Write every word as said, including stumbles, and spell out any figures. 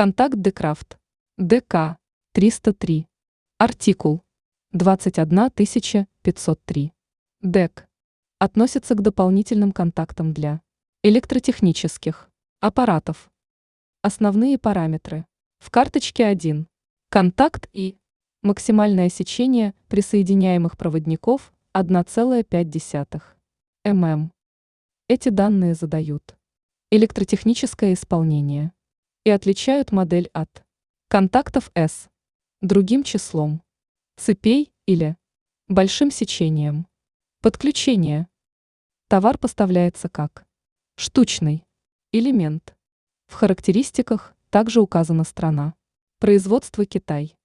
Контакт Декрафт. ДК триста три. Артикул двадцать одна тысяча пятьсот три. ДЭК. Относится к дополнительным контактам для электротехнических аппаратов. Основные параметры. В карточке один. Контакт И. Максимальное сечение присоединяемых проводников одна целая пять десятых мм. Эти данные задают электротехническое исполнение и отличают модель от контактов С другим числом цепей или большим сечением. Подключение. Товар поставляется как штучный элемент. В характеристиках также указана страна. Производство Китай.